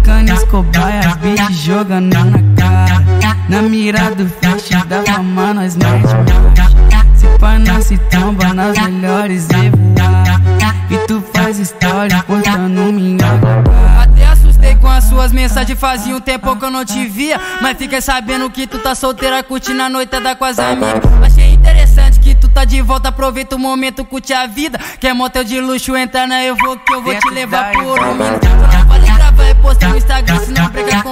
Tocando escobaia, as bitch jogando na cara. Na mira do flash da fama nós mete marcha. Se pá nós se tromba nas melhores e voar. E tu faz história portando minha cara. Até assustei com as suas mensagens, fazia um tempo que eu não te via. Mas fiquei sabendo que tu tá solteira, curtindo a noitada com as amigas. Achei interessante que tu tá de volta, aproveita o momento, curte a vida. Quer motel de luxo, entra na Evo que eu vou te levar por um minuto. Só não vale gravar e postar no Instagram, senão prega com